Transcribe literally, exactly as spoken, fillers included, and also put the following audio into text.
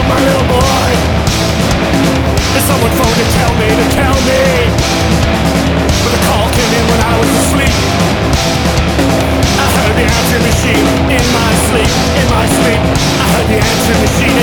my little boy. And someone phoned to tell me, to tell me, but the call came in when I was asleep. I heard the answering machine in my sleep, in my sleep. I heard the answering machine